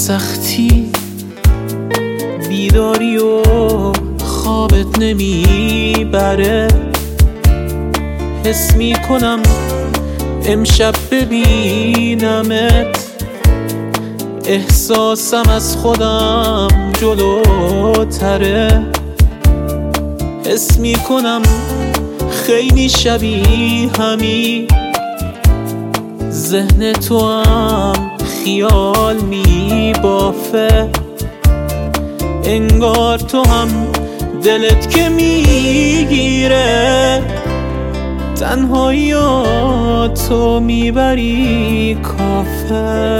سختی بیداری و خوابت نمیبره. حس میکنم امشب ببینمت، احساسم از خودم جلوتره. حس میکنم خیلی شبیه همی، ذهن تو هم خیال میبافه. انگار تو هم دلت که میگیره، تنهاییاتو میبری کافه.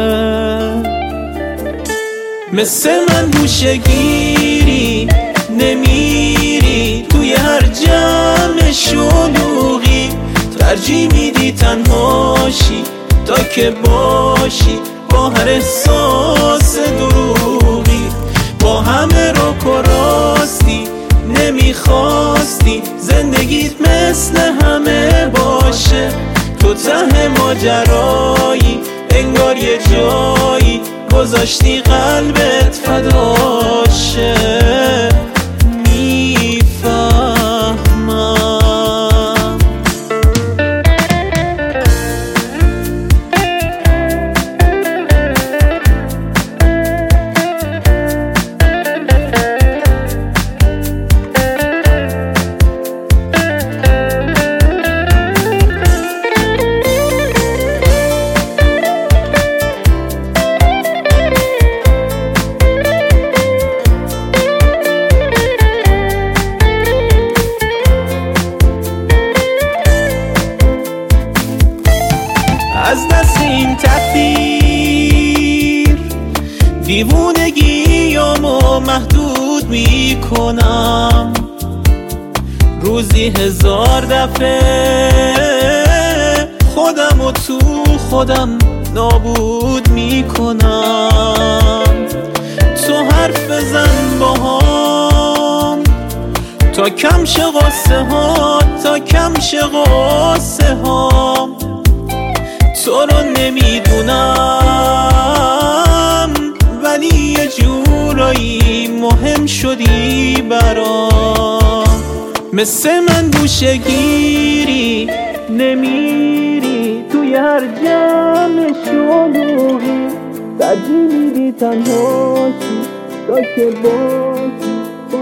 مثل من گوشه‌گیری نمیری توی هر جمع شلوغی، ترجیح میدی تنهاشی تا که باشی با هر احساس دروغی. با همه رو راستی نمیخواستی زندگیت مثل همه باشه. تو ته ماجرایی، انگار یه جایی گذاشتی قلبت فداشه. میفهمم از دست این تقدیر دیوونگیامو محدود میکنم. روزی 1000 دفعه خودمو تو خودم نابود میکنم. تو حرف بزن باهام تا کم شه غصه ها، تا کم شه غصه ها. تو رو نمیدونم ولی یه جورایی مهم شدی برام. مثل من گوشه‌گیری نمیری توی هر جمع شلوغی، ترجیح میدی تنهاشی تا که باشی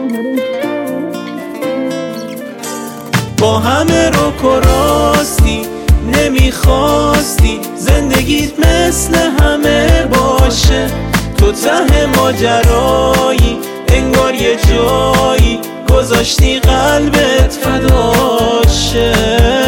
با همه رو راستی نمیخواستی زندگیت مثل همه باشه. تو ته ماجرایی، انگار یه جایی گذاشتی قلبت فداشه.